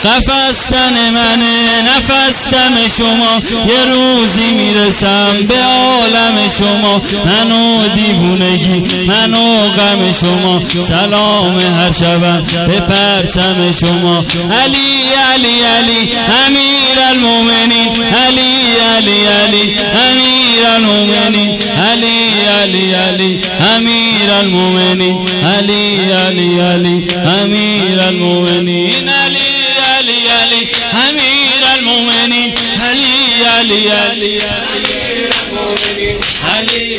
قفس تن منه نفس دم شما، یه روزی میرسم به عالم شما. منو دیوونگی منو غم شما، سلام هر شبم به پرچم شما. علی علی علی امیر المومنین، علی علی علی امیر المومنین، علی علی علی امیر المومنین، علی علی علی امیر المومنین، علی علی علی امیر المومنین، علی علی علی امیر المومنین، علی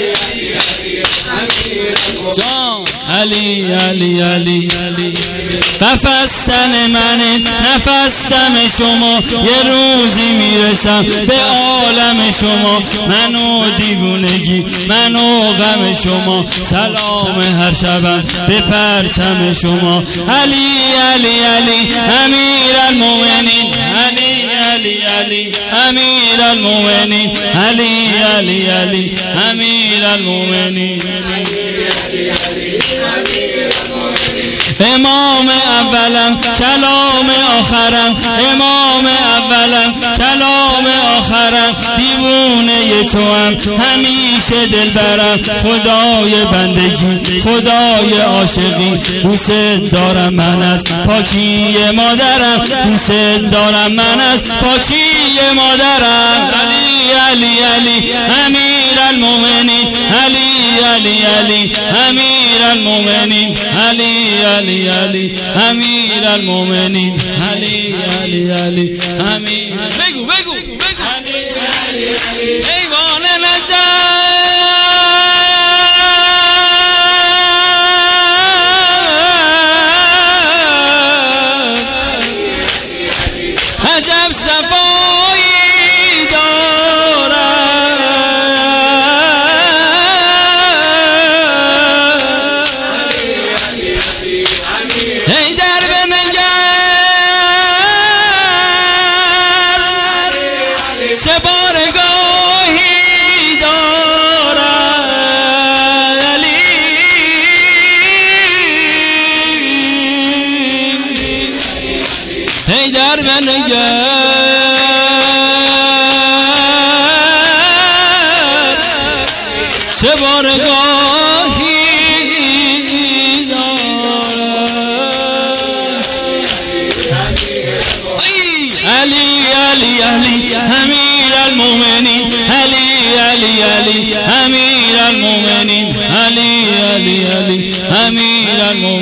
علی علی علی علی. قفس تن منه نفس دم شما، یه روزی میرسم به عالم شما. منو دیوونگی منو غم شما، سلام هر شبم به پرچم شما. علی علی علی امیر المومنین، علی علی علی امیر المومنین، علی علی علی امیر المومنین. امام اولم کلام آخرم، امام اولم کلام آخرم. دیوونه تو هم همیشه دل برم، خدای بندگی خدای عاشقی. دوست دارم من از پاکی مادرم، دوست دارم من از پاکی مادرم. علی علی علی امیر المومنین، علی علی علی امیر المومنین، علی علی علی امیر المومنین، علی علی علی امیر. بگو بگو بگو علی علی علی ایوان نجات. عجب صفایی دارد ای در بنگر، چه بارگاهی دارد علی. ای در بنگر، چه بارگاهی علی علی علی امیر المومنین، علی علی علی امیر المومنین، علی علی علی امیر المومنین.